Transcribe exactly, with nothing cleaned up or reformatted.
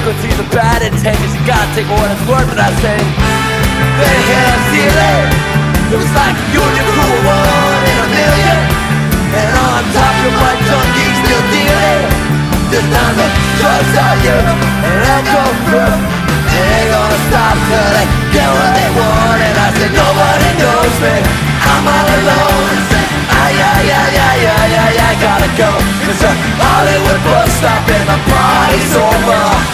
could see the bad intentions. You gotta take what it's worth, but I say, they had feeling. It was like you and your crew were one in a million. And on top of my tongue, you still dealing. There's time to trust on you and let go through. They ain't gonna stop till they get what they want. And I said, nobody knows me, I'm all alone. I said, ay, ay, ay, ay, ay, ay, I gotta go. Cause the Hollywood bus stop and the party's over.